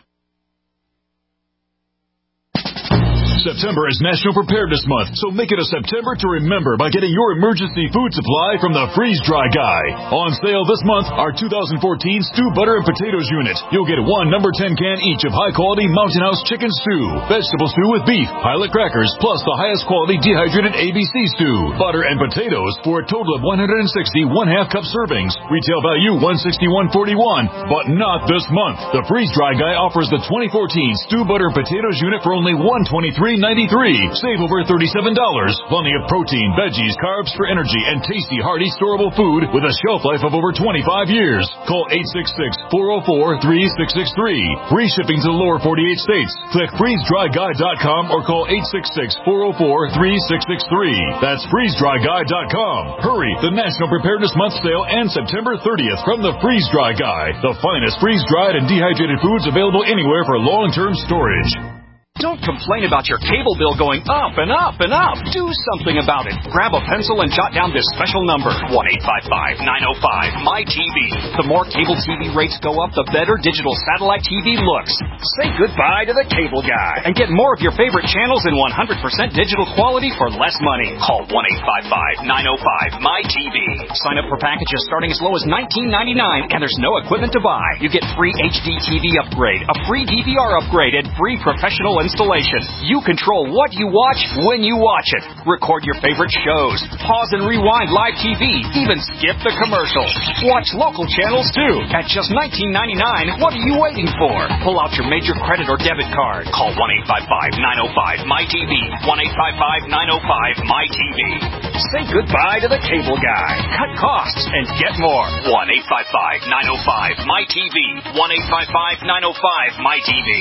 September is National Preparedness Month, so make it a September to remember by getting your emergency food supply from the Freeze Dry Guy. On sale this month, our two thousand fourteen Stew Butter and Potatoes unit. You'll get one number ten can each of high-quality Mountain House chicken stew, vegetable stew with beef, pilot crackers, plus the highest quality dehydrated A B C stew, butter and potatoes for a total of one hundred sixty one-half cup servings. Retail value one hundred sixty-one forty-one, but not this month. The Freeze Dry Guy offers the twenty fourteen Stew Butter and Potatoes unit for only one hundred twenty-three ninety-three. Save over thirty-seven dollars. Plenty of protein, veggies, carbs for energy, and tasty, hearty, storable food with a shelf life of over twenty-five years. Call eight six six, four oh four, three six six three. Free shipping to the lower forty-eight states. Click freeze dry guy dot com or call eight six six, four oh four, three six six three. That's freeze dry guy dot com. Hurry! The National Preparedness Month sale ends September thirtieth from the Freeze Dry Guy. The finest freeze-dried and dehydrated foods available anywhere for long-term storage. Don't complain about your cable bill going up and up and up. Do something about it. Grab a pencil and jot down this special number, one eight five five, nine oh five, M Y T V. The more cable T V rates go up, the better digital satellite T V looks. Say goodbye to the cable guy and get more of your favorite channels in one hundred percent digital quality for less money. Call one eight five five, nine oh five, M Y T V. Sign up for packages starting as low as nineteen ninety-nine, and there's no equipment to buy. You get free H D T V upgrade, a free D V R upgrade, and free professional installation. You control what you watch when you watch it. Record your favorite shows. Pause and rewind live T V. Even skip the commercials. Watch local channels too. At just nineteen ninety-nine, what are you waiting for? Pull out your major credit or debit card. Call one eight five five, nine oh five, M Y T V. one eight five five, nine oh five, M Y T V. Say goodbye to the cable guy. Cut costs and get more. one eight five five, nine oh five, M Y T V. one eight five five, nine oh five, M Y T V.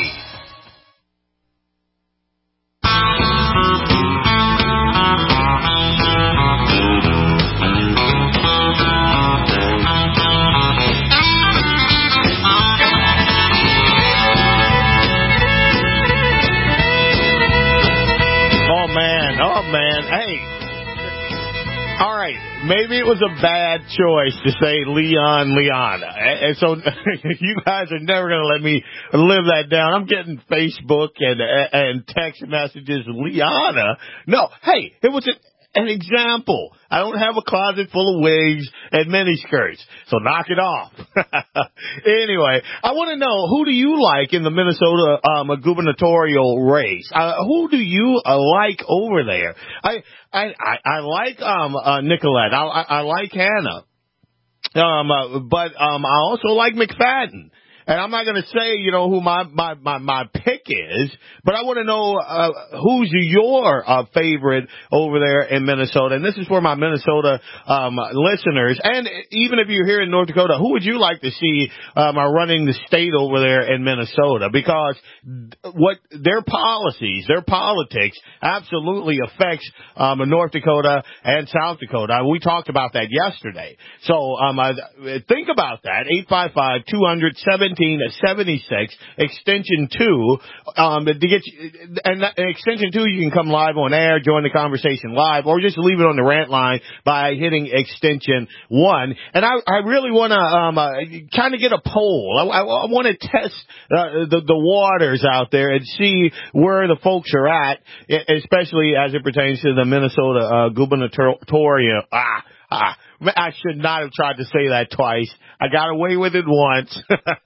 Oh, man. Oh, man. Hey. All right. Maybe it was a bad choice to say Leon, Liana. And so you guys are never going to let me live that down. I'm getting Facebook and and text messages, Liana. No. Hey, it was a, an example. I don't have a closet full of wigs and miniskirts, so knock it off. Anyway, I want to know, who do you like in the Minnesota um, gubernatorial race? Uh, who do you uh, like over there? I I I, I like um uh, Nicolette. I, I I like Hannah. Um, uh, but um, I also like McFadden. And I'm not going to say, you know, who my, my, my, my pick is, but I want to know uh, who's your uh, favorite over there in Minnesota. And this is for my Minnesota um, listeners. And even if you're here in North Dakota, who would you like to see um, running the state over there in Minnesota? Because what their policies, their politics absolutely affects um, North Dakota and South Dakota. We talked about that yesterday. So um, I, think about that. eight five five, two hundred, seventeen seventy-six, extension two, um, to get you, and that, extension two, you can come live on air, join the conversation live, or just leave it on the rant line by hitting extension one. And I, I really want to, um, uh, kind of get a poll. I, I, I want to test, uh, the, the waters out there and see where the folks are at, especially as it pertains to the Minnesota, uh, gubernatorial, ah, ah. I should not have tried to say that twice. I got away with it once.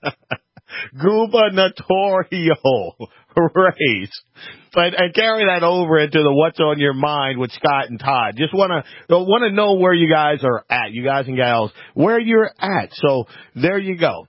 Gubernatorial race. And, and carry that over into the What's on Your Mind with Scott and Todd. Just want to want to know where you guys are at, you guys and gals, where you're at. So there you go.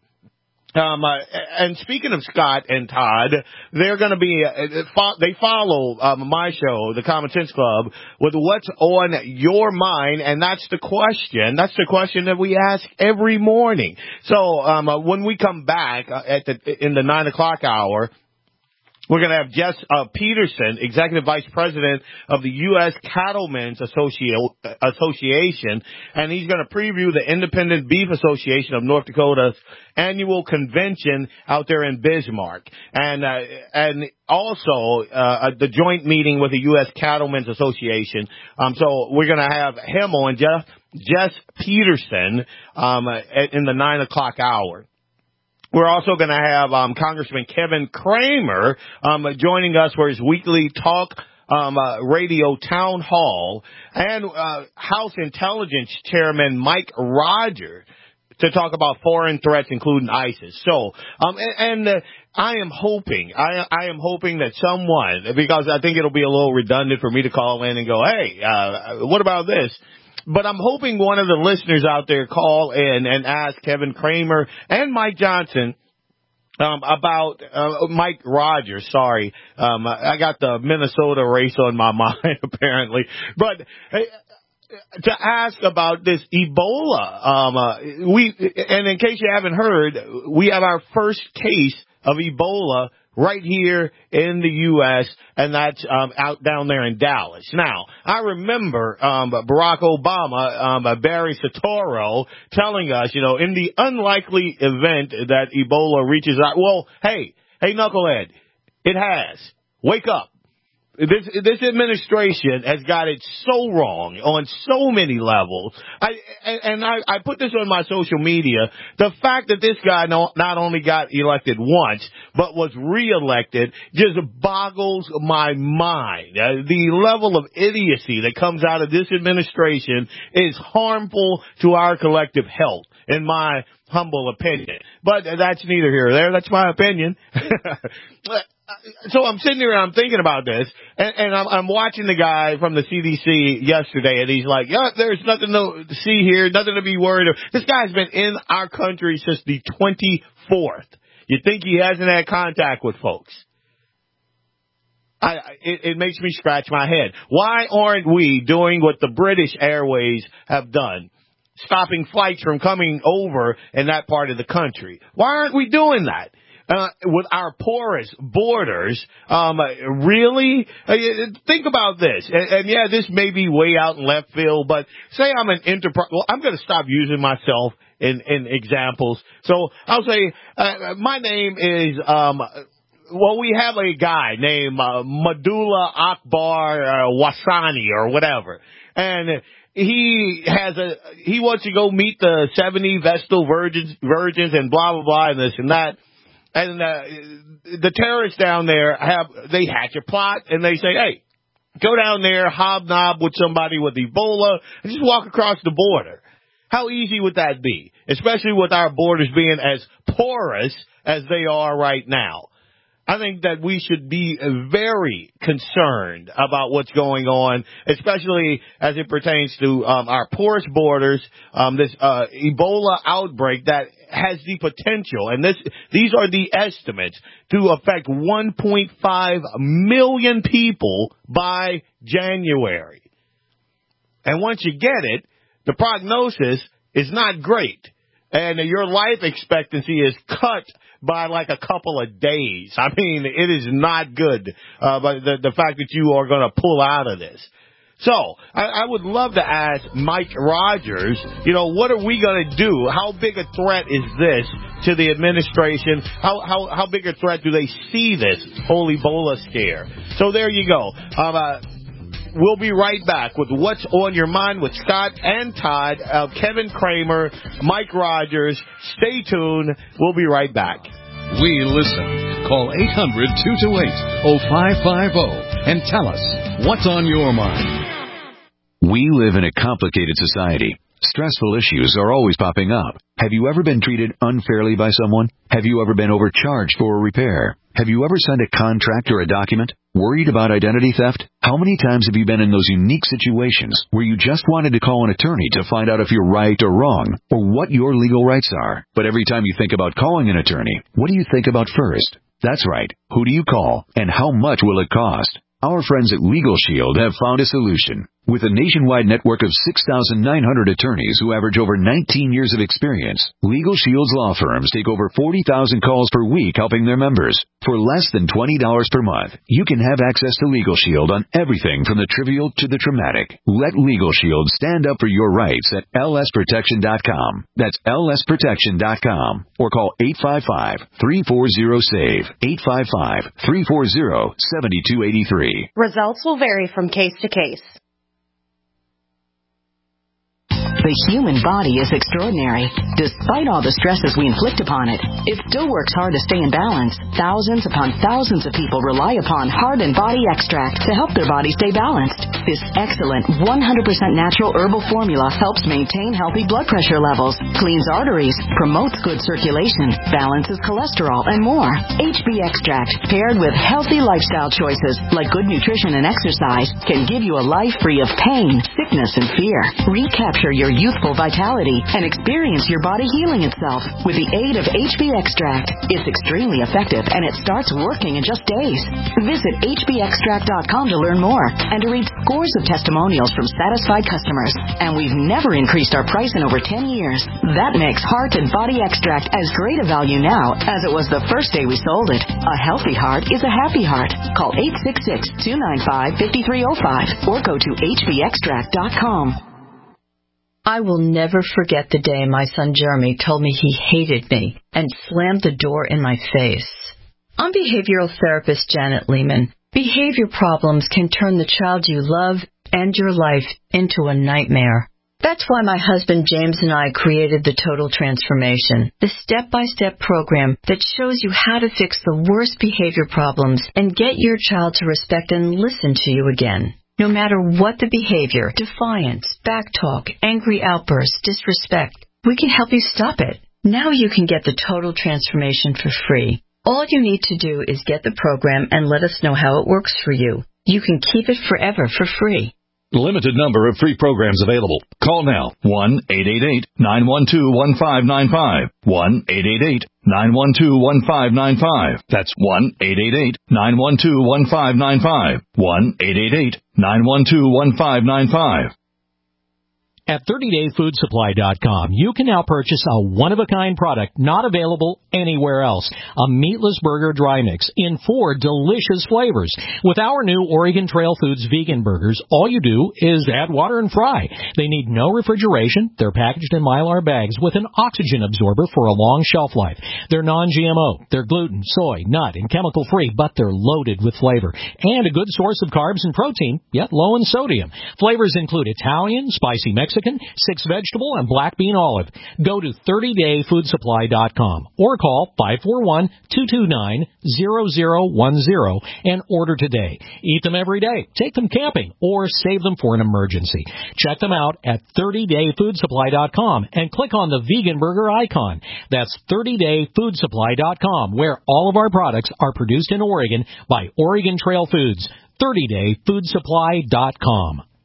Um, uh, and speaking of Scott and Todd, they're going to be, uh, fo- they follow um, my show, the Common Sense Club, with What's on Your Mind, and that's the question. That's the question that we ask every morning. So um, uh, when we come back uh, at the in the nine o'clock hour, we're going to have Jess uh, Peterson, Executive Vice President of the U S Cattlemen's Associ- Association, and he's going to preview the Independent Beef Association of North Dakota's annual convention out there in Bismarck, and uh, and also uh, the joint meeting with the U S Cattlemen's Association. Um, so we're going to have him on, Jeff, Jess Peterson, um, in the nine o'clock hour. We're also going to have um, Congressman Kevin Cramer um, joining us for his weekly talk um, uh, radio town hall, and uh, House Intelligence Chairman Mike Rogers to talk about foreign threats, including ISIS. So, um, and, and uh, I am hoping, I, I am hoping that someone, because I think it'll be a little redundant for me to call in and go, hey, uh, what about this? But I'm hoping one of the listeners out there call in and ask Kevin Cramer and Mike Johnson um, about uh, Mike Rogers. Sorry, um, I got the Minnesota race on my mind apparently. But hey, to ask about this Ebola, um, uh, we and in case you haven't heard, we have our first case of Ebola right here in the U S, and that's um, out down there in Dallas. Now, I remember um, Barack Obama, um, Barry Soetoro, telling us, you know, in the unlikely event that Ebola reaches out, well, hey, hey, knucklehead, it has. Wake up. This this administration has got it so wrong on so many levels. I and I, I put this on my social media. The fact that this guy not, not only got elected once, but was reelected just boggles my mind. Uh, the level of idiocy that comes out of this administration is harmful to our collective health, in my humble opinion. But that's neither here or there. That's my opinion. So I'm sitting here and I'm thinking about this, and, and I'm, I'm watching the guy from the C D C yesterday, and he's like, yeah, there's nothing to see here, nothing to be worried about. This guy's been in our country since the twenty-fourth. You think he hasn't had contact with folks? I, it, it makes me scratch my head. Why aren't we doing what the British Airways have done? Stopping flights from coming over in that part of the country. Why aren't we doing that? Uh, with our porous borders, um, really? Uh, think about this. And, and yeah, this may be way out in left field, but say I'm an enterprise. Well, I'm going to stop using myself in, in examples. So I'll say, uh, my name is, um, well, we have a guy named uh, Madula Akbar uh, Wasani or whatever. And he has a, he wants to go meet the seventy Vestal virgins, virgins and blah, blah, blah, and this and that. And uh, the terrorists down there have, they hatch a plot and they say, hey, go down there, hobnob with somebody with Ebola, and just walk across the border. How easy would that be? Especially with our borders being as porous as they are right now. I think that we should be very concerned about what's going on, especially as it pertains to um, our porous borders, um, this uh, Ebola outbreak that has the potential, and this these are the estimates, to affect one point five million people by January. And once you get it, the prognosis is not great, and your life expectancy is cut by like a couple of days. I mean, it is not good, uh, but the, the fact that you are going to pull out of this. So, I, I would love to ask Mike Rogers, you know, what are we going to do? How big a threat is this to the administration? How, how, how big a threat do they see this whole Ebola scare? So there you go. Um, uh, We'll be right back with What's on Your Mind with Scott and Todd, uh, Kevin Kramer, Mike Rogers. Stay tuned. We'll be right back. We listen. Call eight hundred, two two eight, oh five five oh and tell us what's on your mind. We live in a complicated society. Stressful issues are always popping up. Have you ever been treated unfairly by someone? Have you ever been overcharged for a repair? Have you ever signed a contract or a document? Worried about identity theft? How many times have you been in those unique situations where you just wanted to call an attorney to find out if you're right or wrong, or what your legal rights are? But every time you think about calling an attorney, what do you think about first? That's right. Who do you call, and how much will it cost? Our friends at Legal Shield have found a solution. With a nationwide network of six thousand nine hundred attorneys who average over nineteen years of experience, Legal Shield's law firms take over forty thousand calls per week helping their members. For less than twenty dollars per month, you can have access to Legal Shield on everything from the trivial to the traumatic. Let Legal Shield stand up for your rights at L S protection dot com. That's L S protection dot com. Or call eight five five, three four zero, SAVE, eight five five, three four zero, seven two eight three. Results will vary from case to case. The human body is extraordinary. Despite all the stresses we inflict upon it, it still works hard to stay in balance. Thousands upon thousands of people rely upon Heart and Body Extract to help their body stay balanced. This excellent one hundred percent natural herbal formula helps maintain healthy blood pressure levels, cleans arteries, promotes good circulation, balances cholesterol, and more. H B Extract, paired with healthy lifestyle choices like good nutrition and exercise, can give you a life free of pain, sickness, and fear. Recapture your youthful vitality and experience your body healing itself with the aid of H B Extract. It's extremely effective and it starts working in just days. Visit H B extract dot com to learn more and to read scores of testimonials from satisfied customers. And we've never increased our price in over ten years. That makes Heart and Body Extract as great a value now as it was the first day we sold it. A healthy heart is a happy heart. Call eight six six, two nine five, five three zero five or go to H B extract dot com. I will never forget the day my son Jeremy told me he hated me and slammed the door in my face. I'm behavioral therapist Janet Lehman. Behavior problems can turn the child you love and your life into a nightmare. That's why my husband James and I created the Total Transformation, the step-by-step program that shows you how to fix the worst behavior problems and get your child to respect and listen to you again. No matter what the behavior, defiance, backtalk, angry outbursts, disrespect, we can help you stop it. Now you can get the Total Transformation for free. All you need to do is get the program and let us know how it works for you. You can keep it forever for free. Limited number of free programs available. Call now. one eight eight eight, nine one two, one five nine five. one eight eight eight, nine one two, one five nine five. That's one eight eight eight, nine one two, one five nine five. one eight eight eight, nine one two, one five nine five. At thirty day food supply dot com, you can now purchase a one-of-a-kind product not available anywhere else. A meatless burger dry mix in four delicious flavors. With our new Oregon Trail Foods vegan burgers, all you do is add water and fry. They need no refrigeration. They're packaged in Mylar bags with an oxygen absorber for a long shelf life. They're non G M O. They're gluten, soy, nut, and chemical-free, but they're loaded with flavor. And a good source of carbs and protein, yet low in sodium. Flavors include Italian, spicy Mexican, Mexican, six vegetable, and black bean olive. Go to thirty day food supply dot com or call five four one, two two nine, zero zero one zero and order today. Eat them every day, take them camping, or save them for an emergency. Check them out at thirty day food supply dot com and click on the vegan burger icon. That's thirty day food supply dot com, where all of our products are produced in Oregon by Oregon Trail Foods. thirty day food supply dot com.